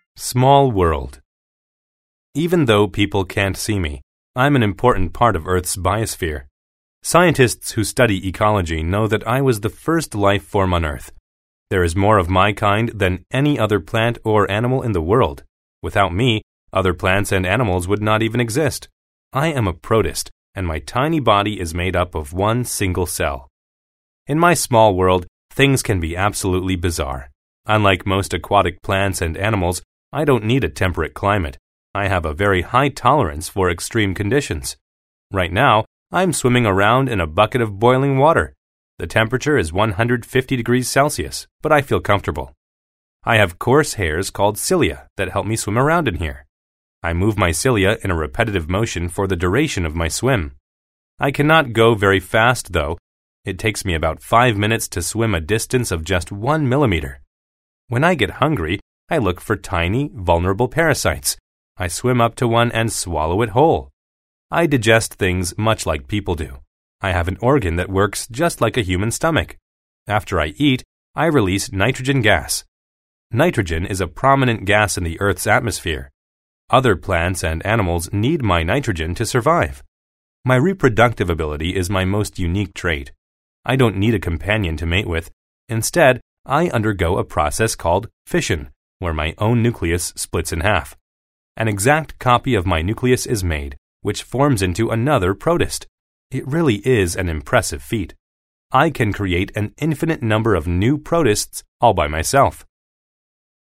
Small world. Even though people can't see me, I'm an important part of Earth's biosphere. Scientists who study ecology know that I was the first life form on Earth. There is more of my kind than any other plant or animal in the world. Without me, other plants and animals would not even exist. I am a protist, and my tiny body is made up of one single cell. In my small world, things can be absolutely bizarre. Unlike most aquatic plants and animals, I don't need a temperate climate. I have a very high tolerance for extreme conditions. Right now, I'm swimming around in a bucket of boiling water. The temperature is 150 degrees Celsius, but I feel comfortable. I have coarse hairs called cilia that help me swim around in here. I move my cilia in a repetitive motion for the duration of my swim. I cannot go very fast, though. It takes me about 5 minutes to swim a distance of just 1 millimeter. When I get hungry, I look for tiny, vulnerable parasites. I swim up to one and swallow it whole. I digest things much like people do. I have an organ that works just like a human stomach. After I eat, I release nitrogen gas. Nitrogen is a prominent gas in the Earth's atmosphere. Other plants and animals need my nitrogen to survive. My reproductive ability is my most unique trait. I don't need a companion to mate with. Instead, I undergo a process called fission, where my own nucleus splits in half. An exact copy of my nucleus is made, which forms into another protist. It really is an impressive feat. I can create an infinite number of new protists all by myself.